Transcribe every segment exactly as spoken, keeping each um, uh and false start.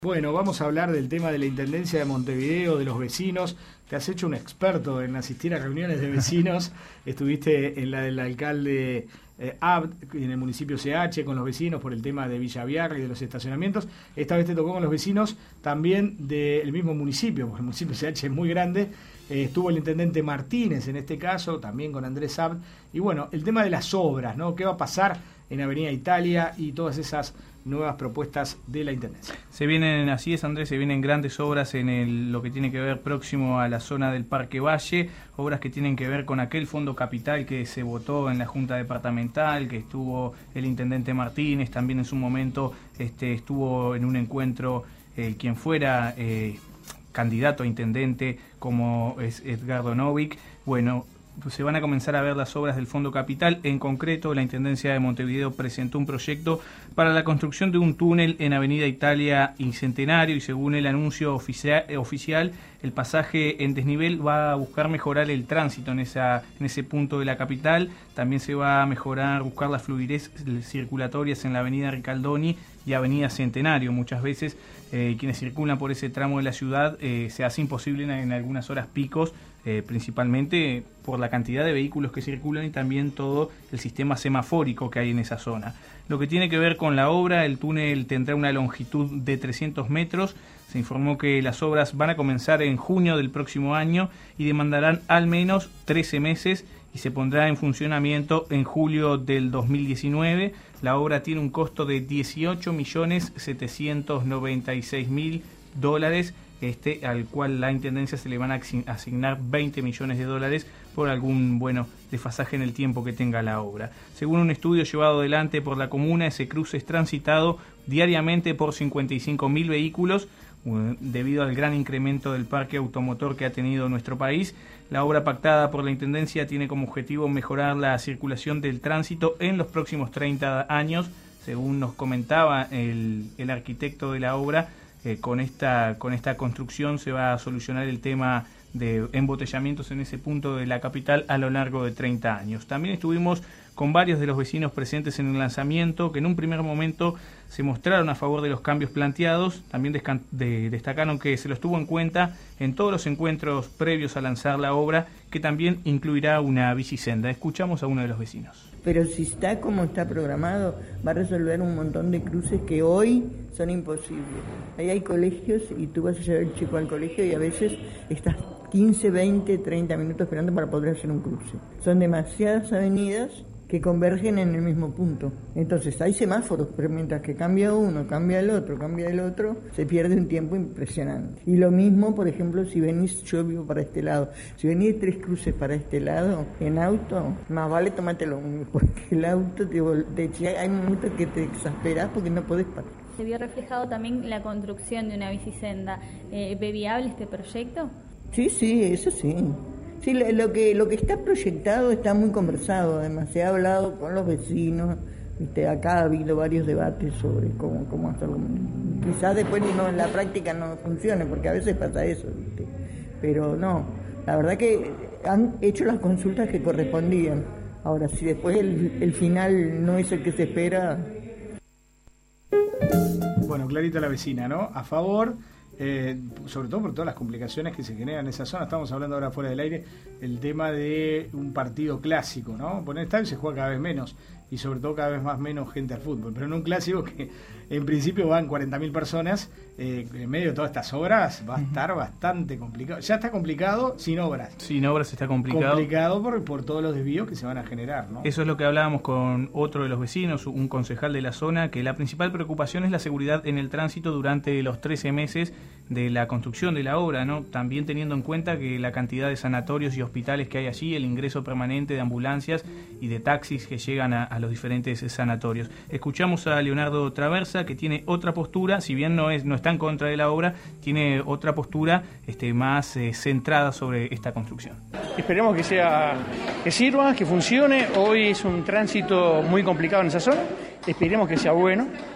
Bueno, vamos a hablar del tema de la Intendencia de Montevideo, de los vecinos. Te has hecho un experto en asistir a reuniones de vecinos. Estuviste en la del alcalde eh, Abd, en el municipio C H, con los vecinos por el tema de Villa Viarra y de los estacionamientos. Esta vez te tocó con los vecinos también del mismo municipio, porque el municipio C H es muy grande. Eh, estuvo el intendente Martínez en este caso, también con Andrés Abd. Y bueno, el tema de las obras, ¿no? ¿Qué va a pasar en Avenida Italia y todas esas nuevas propuestas de la Intendencia? Se vienen, así es Andrés, se vienen grandes obras en el, lo que tiene que ver próximo a la zona del Parque Valle, obras que tienen que ver con aquel fondo capital que se votó en la Junta Departamental, que estuvo el intendente Martínez, también en su momento este, estuvo en un encuentro eh, quien fuera eh, candidato a intendente como es Edgardo Novik. Bueno, se van a comenzar a ver las obras del Fondo Capital. En concreto, la Intendencia de Montevideo presentó un proyecto para la construcción de un túnel en Avenida Italia y Centenario, y según el anuncio oficial, oficial el pasaje en desnivel va a buscar mejorar el tránsito en, esa, en ese punto de la capital. También se va a mejorar, buscar las fluidez circulatorias en la Avenida Ricaldoni y Avenida Centenario. Muchas veces eh, quienes circulan por ese tramo de la ciudad eh, se hace imposible en, en algunas horas picos, Eh, principalmente por la cantidad de vehículos que circulan y también todo el sistema semafórico que hay en esa zona. Lo que tiene que ver con la obra, el túnel tendrá una longitud de trescientos metros. Se informó que las obras van a comenzar en junio del próximo año y demandarán al menos trece meses y se pondrá en funcionamiento en julio del dos mil diecinueve. La obra tiene un costo de dieciocho millones setecientos noventa y seis mil dólares, este al cual la Intendencia se le van a asignar veinte millones de dólares por algún bueno desfasaje en el tiempo que tenga la obra. Según un estudio llevado adelante por la comuna, ese cruce es transitado diariamente por cincuenta y cinco mil vehículos, debido al gran incremento del parque automotor que ha tenido nuestro país. La obra pactada por la Intendencia tiene como objetivo mejorar la circulación del tránsito en los próximos treinta años, según nos comentaba el, el arquitecto de la obra. Eh, con esta con esta construcción se va a solucionar el tema de embotellamientos en ese punto de la capital a lo largo de treinta años. También estuvimos con varios de los vecinos presentes en el lanzamiento, que en un primer momento se mostraron a favor de los cambios planteados. También de, destacaron que se los tuvo en cuenta en todos los encuentros previos a lanzar la obra, que también incluirá una bicisenda. Escuchamos a uno de los vecinos. Pero si está como está programado, va a resolver un montón de cruces que hoy son imposibles. Ahí hay colegios y tú vas a llevar el chico al colegio y a veces estás quince, veinte, treinta minutos esperando para poder hacer un cruce. Son demasiadas avenidas que convergen en el mismo punto. Entonces hay semáforos, pero mientras que cambia uno, cambia el otro, cambia el otro, se pierde un tiempo impresionante. Y lo mismo, por ejemplo, si venís, yo vivo para este lado, si venís tres cruces para este lado, en auto, más vale tomátelo, porque el auto te, te hay momentos que te exasperás porque no podés parar. Se vio reflejado también la construcción de una bicisenda. Eh, ¿Ve viable este proyecto? Sí, sí, eso sí. Sí, lo que lo que está proyectado está muy conversado, además se ha hablado con los vecinos, ¿viste? Acá ha habido varios debates sobre cómo, cómo hacerlo. Quizás después no, en la práctica no funcione, porque a veces pasa eso, ¿viste? Pero no, la verdad que han hecho las consultas que correspondían. Ahora, si después el, el final no es el que se espera... Bueno, clarita la vecina, ¿no? A favor... Eh, sobre todo por todas las complicaciones que se generan en esa zona. Estamos hablando ahora fuera del aire, el tema de un partido clásico, ¿no? Por el estadio se juega cada vez menos y sobre todo cada vez más menos gente al fútbol, pero en un clásico que en principio van cuarenta mil personas, eh, en medio de todas estas obras va a estar bastante complicado. Ya está complicado sin obras. Sin obras está complicado. Complicado por, por todos los desvíos que se van a generar, ¿no? Eso es lo que hablábamos con otro de los vecinos, un concejal de la zona, que la principal preocupación es la seguridad en el tránsito durante los trece meses de la construcción de la obra, ¿no? También teniendo en cuenta que la cantidad de sanatorios y hospitales que hay allí, el ingreso permanente de ambulancias y de taxis que llegan a, a los diferentes sanatorios. Escuchamos a Leonardo Traversa, que tiene otra postura, si bien no es no está en contra de la obra, tiene otra postura este, más eh, centrada sobre esta construcción. Esperemos que sea que sirva, que funcione. Hoy es un tránsito muy complicado en esa zona, esperemos que sea bueno.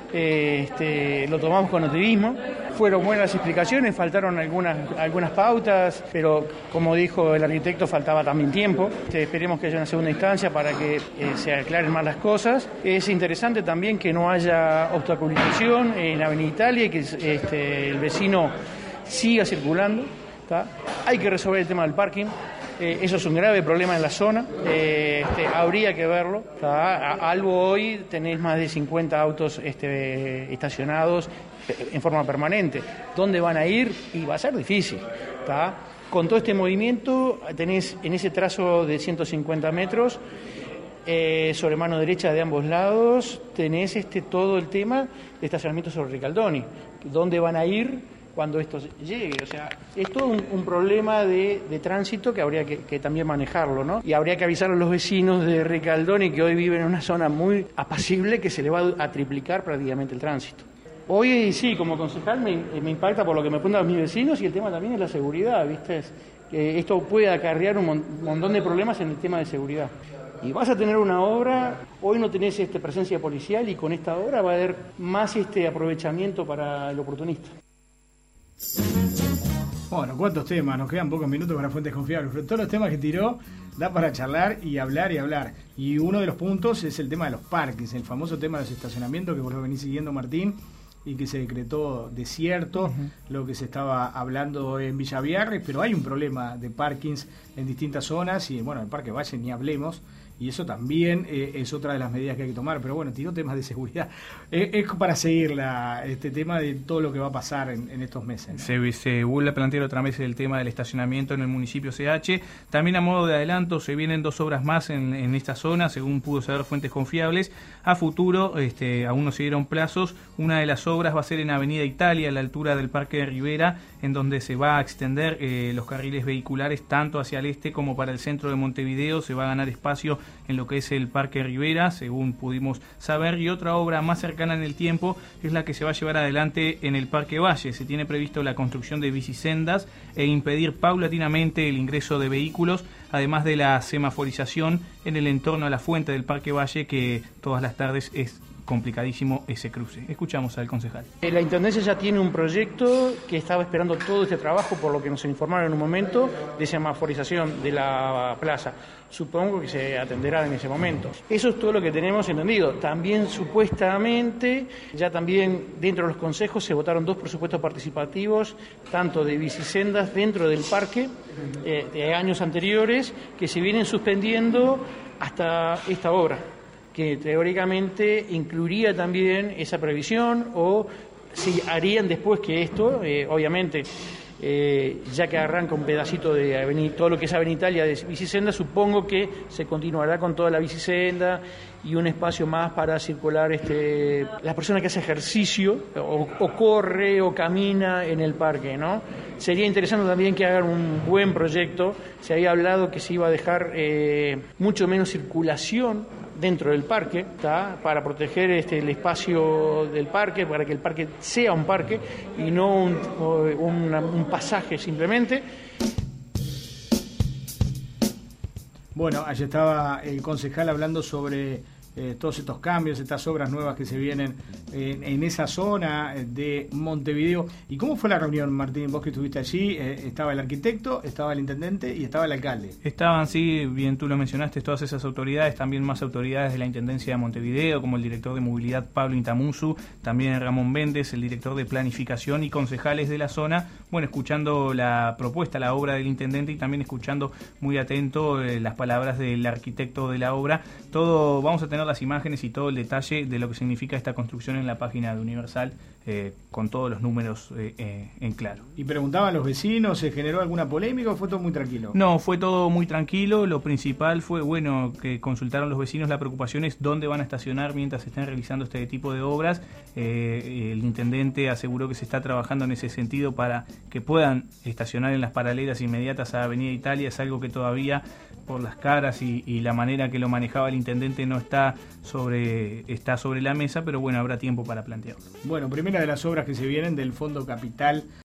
eh, este, lo tomamos con optimismo. Fueron buenas explicaciones, faltaron algunas, algunas pautas, pero como dijo el arquitecto, faltaba también tiempo. Este, esperemos que haya una segunda instancia para que eh, se aclaren más las cosas. Es interesante también que no haya obstaculización en Avenida Italia y que este, el vecino siga circulando. ¿Tá? Hay que resolver el tema del parking. Eh, eso es un grave problema en la zona, eh, este, habría que verlo. ¿Tá? A, algo hoy tenés más de cincuenta autos este, estacionados en forma permanente. ¿Dónde van a ir? Y va a ser difícil. ¿Tá? Con todo este movimiento tenés en ese trazo de ciento cincuenta metros, eh, sobre mano derecha de ambos lados, tenés este, todo el tema de estacionamiento sobre Ricaldoni. ¿Dónde van a ir cuando esto llegue? O sea, es todo un, un problema de, de tránsito que habría que, que también manejarlo, ¿no? Y habría que avisar a los vecinos de Ricaldoni, que hoy viven en una zona muy apacible, que se le va a triplicar prácticamente el tránsito. Hoy sí, como concejal me, me impacta por lo que me preguntan mis vecinos, y el tema también es la seguridad, ¿viste? Es, que esto puede acarrear un mon, montón de problemas en el tema de seguridad. Y vas a tener una obra, hoy no tenés este, presencia policial, y con esta obra va a haber más este aprovechamiento para el oportunista. Bueno, ¿cuántos temas? Nos quedan pocos minutos para Fuentes Confiables, pero todos los temas que tiró da para charlar y hablar y hablar. Y uno de los puntos es el tema de los parques, el famoso tema de los estacionamientos que vos lo venís siguiendo, Martín, y que se decretó desierto, uh-huh. lo que se estaba hablando en Villa Vierres, pero hay un problema de parkings en distintas zonas y bueno, el Parque Valle ni hablemos. Y eso también eh, es otra de las medidas que hay que tomar. Pero bueno, tiró temas de seguridad. Eh, es para seguir la, este tema de todo lo que va a pasar en, en estos meses, ¿no? Se, se vuelve a plantear otra vez el tema del estacionamiento en el municipio C H. También a modo de adelanto, se vienen dos obras más en, en esta zona, según pudo saber Fuentes Confiables. A futuro, este, aún no se dieron plazos. Una de las obras va a ser en Avenida Italia, a la altura del Parque de Rivera, en donde se va a extender eh, los carriles vehiculares tanto hacia el este como para el centro de Montevideo. Se va a ganar espacio en lo que es el Parque Rivera, según pudimos saber, y otra obra más cercana en el tiempo es la que se va a llevar adelante en el Parque Valle. Se tiene previsto la construcción de bicisendas e impedir paulatinamente el ingreso de vehículos, además de la semaforización en el entorno a la fuente del Parque Valle, que todas las tardes es complicadísimo ese cruce. Escuchamos al concejal. La Intendencia ya tiene un proyecto que estaba esperando todo este trabajo, por lo que nos informaron en un momento, de semaforización de la plaza. Supongo que se atenderá en ese momento. Eso es todo lo que tenemos entendido. También supuestamente, ya también dentro de los consejos se votaron dos presupuestos participativos, tanto de bicisendas dentro del parque, eh, de años anteriores, que se vienen suspendiendo hasta esta obra, que teóricamente incluiría también esa previsión, o si harían después que esto, eh, obviamente, eh, ya que arranca un pedacito de avenida, todo lo que es Avenida Italia de bicisenda, supongo que se continuará con toda la bicisenda y un espacio más para circular este, la persona que hace ejercicio o, o corre o camina en el parque, ¿no? Sería interesante también que hagan un buen proyecto. Se había hablado que se iba a dejar eh, mucho menos circulación dentro del parque, ¿tá? Para proteger este, el espacio del parque, para que el parque sea un parque y no un, un, un pasaje simplemente. Bueno, allí estaba el concejal hablando sobre eh, todos estos cambios, estas obras nuevas que se vienen en, en esa zona de Montevideo. ¿Y cómo fue la reunión, Martín? Vos que estuviste allí, eh, estaba el arquitecto, estaba el intendente y estaba el alcalde. Estaban, sí, bien tú lo mencionaste, todas esas autoridades, también más autoridades de la Intendencia de Montevideo, como el director de Movilidad Pablo Intamusu, también Ramón Méndez, el director de Planificación, y concejales de la zona, bueno, escuchando la propuesta, la obra del intendente, y también escuchando muy atento eh, las palabras del arquitecto de la obra. Todo, vamos a tener las imágenes y todo el detalle de lo que significa esta construcción en la página de Universal, eh, con todos los números eh, eh, en claro. ¿Y preguntaban los vecinos, se generó alguna polémica o fue todo muy tranquilo? No, fue todo muy tranquilo. Lo principal fue, bueno, que consultaron los vecinos, la preocupación es dónde van a estacionar mientras se estén realizando este tipo de obras. Eh, el intendente aseguró que se está trabajando en ese sentido para que puedan estacionar en las paralelas inmediatas a Avenida Italia. Es algo que todavía, por las caras y, y la manera que lo manejaba el intendente, no está sobre está sobre la mesa, pero bueno, habrá tiempo para plantearlo. Bueno, primera de las obras que se vienen del Fondo Capital